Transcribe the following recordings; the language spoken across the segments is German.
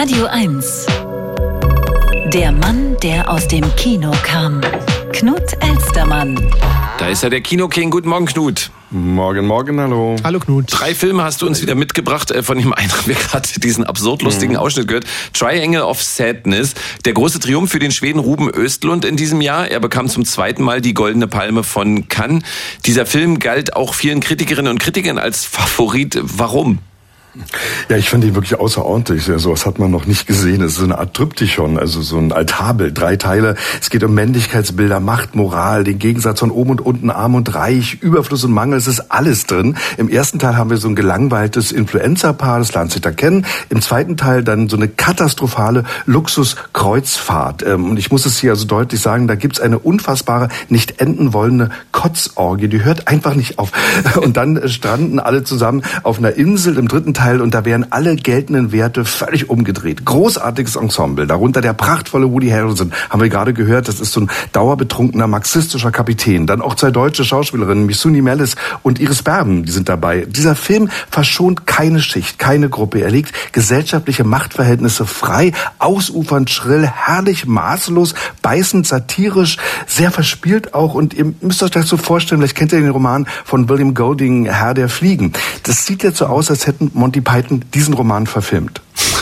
Radio 1. Der Mann, der aus dem Kino kam. Knut Elstermann. Da ist er, der Kinoking. Guten Morgen, Knut. Morgen, hallo. Hallo, Knut. 3 Filme hast du uns wieder mitgebracht. Von dem einen haben wir gerade diesen absurd lustigen Ausschnitt gehört. Triangle of Sadness. Der große Triumph für den Schweden Ruben Östlund in diesem Jahr. Er bekam zum 2. Mal die Goldene Palme von Cannes. Dieser Film galt auch vielen Kritikerinnen und Kritikern als Favorit. Warum? Ja, ich fand ihn wirklich außerordentlich. Sowas hat man noch nicht gesehen. Es ist so eine Art Triptychon, also so ein Altarbild, 3 Teile. Es geht um Männlichkeitsbilder, Macht, Moral, den Gegensatz von oben und unten, arm und reich, Überfluss und Mangel. Es ist alles drin. Im ersten Teil haben wir so ein gelangweiltes Influencer-Paar, das lernt sich da kennen. Im zweiten Teil dann so eine katastrophale Luxus-Kreuzfahrt. Und ich muss es hier also deutlich sagen, da gibt's eine unfassbare, nicht enden wollende Kotzorgie. Die hört einfach nicht auf. Und dann stranden alle zusammen auf einer Insel im dritten Teil und da werden alle geltenden Werte völlig umgedreht. Großartiges Ensemble, darunter der prachtvolle Woody Harrelson, haben wir gerade gehört, das ist so ein dauerbetrunkener marxistischer Kapitän. Dann auch 2 deutsche Schauspielerinnen, Missuni Mellis und Iris Berben, die sind dabei. Dieser Film verschont keine Schicht, keine Gruppe. Er legt gesellschaftliche Machtverhältnisse frei, ausufernd schrill, herrlich maßlos, beißend satirisch, sehr verspielt auch. Und ihr müsst euch das so vorstellen, vielleicht kennt ihr den Roman von William Golding, Herr der Fliegen. Das sieht jetzt so aus, als hätten Monty Python diesen Roman verfilmt.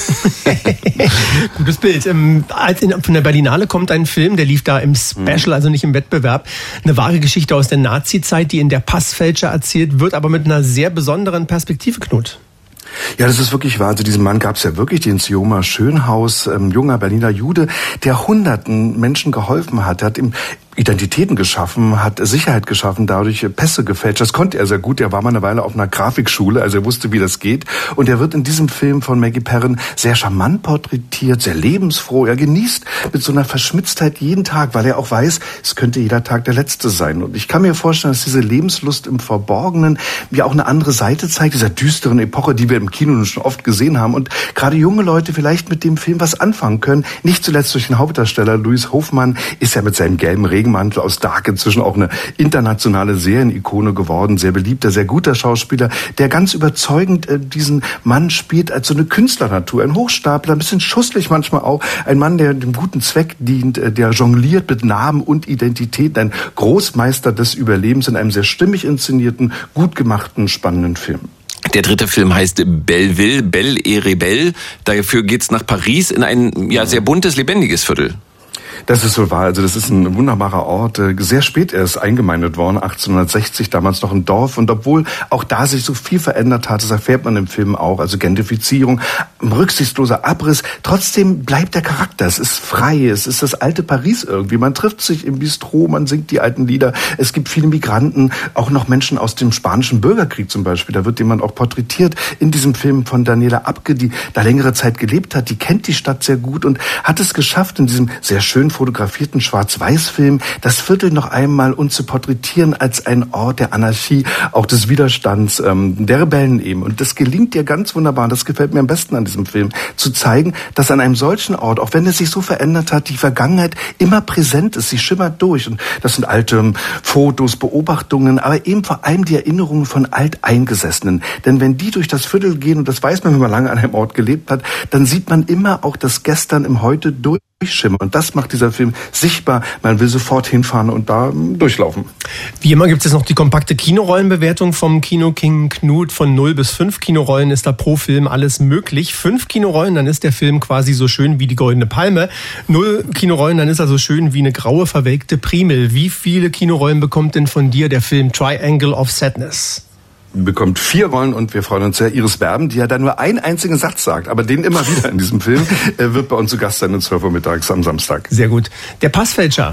Gutes Bild. Von der Berlinale kommt ein Film, der lief da im Special, also nicht im Wettbewerb. Eine wahre Geschichte aus der Nazi-Zeit, die in der Passfälscher erzählt wird, aber mit einer sehr besonderen Perspektive, Knut. Ja, das ist wirklich wahr. Also diesen Mann gab es ja wirklich, den Sioma Schönhaus, junger Berliner Jude, der Hunderten Menschen geholfen hat. Er hat ihm Identitäten geschaffen, hat Sicherheit geschaffen, dadurch Pässe gefälscht. Das konnte er sehr gut. Er war mal eine Weile auf einer Grafikschule, also er wusste, wie das geht. Und er wird in diesem Film von Maggie Perrin sehr charmant porträtiert, sehr lebensfroh. Er genießt mit so einer Verschmitztheit jeden Tag, weil er auch weiß, es könnte jeder Tag der letzte sein. Und ich kann mir vorstellen, dass diese Lebenslust im Verborgenen ja auch eine andere Seite zeigt, dieser düsteren Epoche, die wir im Kino schon oft gesehen haben. Und gerade junge Leute vielleicht mit dem Film was anfangen können. Nicht zuletzt durch den Hauptdarsteller Louis Hofmann ist ja mit seinem gelben Regenmantel aus Dark inzwischen auch eine internationale Serienikone geworden. Sehr beliebter, sehr guter Schauspieler, der ganz überzeugend diesen Mann spielt als so eine Künstlernatur. Ein Hochstapler, ein bisschen schusselig manchmal auch. Ein Mann, der dem guten Zweck dient, der jongliert mit Namen und Identität. Ein Großmeister des Überlebens in einem sehr stimmig inszenierten, gut gemachten, spannenden Film. Der 3. Film heißt Belleville, Belle et Rebelle. Dafür geht's nach Paris in ein sehr buntes, lebendiges Viertel. Das ist so wahr. Also das ist ein wunderbarer Ort. Sehr spät erst eingemeindet worden, 1860, damals noch ein Dorf. Und obwohl auch da sich so viel verändert hat, das erfährt man im Film auch, also Gentrifizierung, rücksichtsloser Abriss, trotzdem bleibt der Charakter. Es ist frei, es ist das alte Paris irgendwie. Man trifft sich im Bistro, man singt die alten Lieder. Es gibt viele Migranten, auch noch Menschen aus dem spanischen Bürgerkrieg zum Beispiel. Da wird jemand auch porträtiert in diesem Film von Daniela Abke, die da längere Zeit gelebt hat. Die kennt die Stadt sehr gut und hat es geschafft, in diesem sehr schön fotografierten Schwarz-Weiß-Film das Viertel noch einmal uns zu porträtieren als ein Ort der Anarchie, auch des Widerstands, der Rebellen eben. Und das gelingt ihr ganz wunderbar, und das gefällt mir am besten an diesem Film, zu zeigen, dass an einem solchen Ort, auch wenn es sich so verändert hat, die Vergangenheit immer präsent ist, sie schimmert durch. Und das sind alte Fotos, Beobachtungen, aber eben vor allem die Erinnerungen von Alteingesessenen. Denn wenn die durch das Viertel gehen, und das weiß man, wenn man lange an einem Ort gelebt hat, dann sieht man immer auch das Gestern im Heute durchschimmern. Und das macht dieser Film sichtbar. Man will sofort hinfahren und da durchlaufen. Wie immer gibt es noch die kompakte Kinorollenbewertung vom Kino-King Knut. Von 0 bis 5 Kinorollen ist da pro Film alles möglich. 5 Kinorollen, dann ist der Film quasi so schön wie die Goldene Palme. 0 Kinorollen, dann ist er so schön wie eine graue, verwelkte Primel. Wie viele Kinorollen bekommt denn von dir der Film Triangle of Sadness? Bekommt 4 Rollen und wir freuen uns sehr. Iris Berben, die ja dann nur einen einzigen Satz sagt, aber den immer wieder in diesem Film, wird bei uns zu Gast sein um 12 Uhr mittags am Samstag. Sehr gut. Der Passfälscher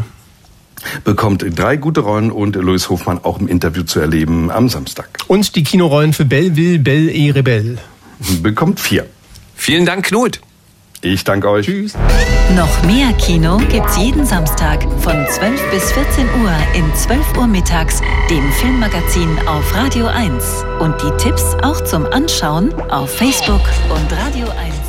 bekommt 3 gute Rollen und Louis Hofmann auch im Interview zu erleben am Samstag. Und die Kinorollen für Belleville, Belle et Rebelle bekommt 4. Vielen Dank, Knut. Ich danke euch. Tschüss. Noch mehr Kino gibt's jeden Samstag von 12 bis 14 Uhr in 12 Uhr mittags, dem Filmmagazin auf Radio 1. Und die Tipps auch zum Anschauen auf Facebook und Radio 1.